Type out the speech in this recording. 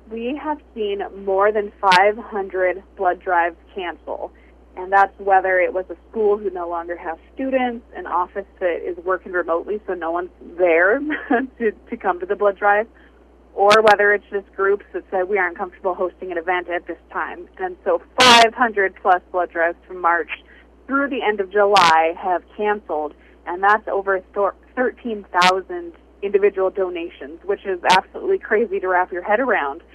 We have seen more than 500 blood drives cancel, and that's whether it was a school who no longer has students, an office that is working remotely so no one's there to come to the blood drive, or whether it's just groups that said we aren't comfortable hosting an event at this time. And so 500 plus blood drives from March through the end of July have canceled, and that's over 13,000 individual donations, which is absolutely crazy to wrap your head around.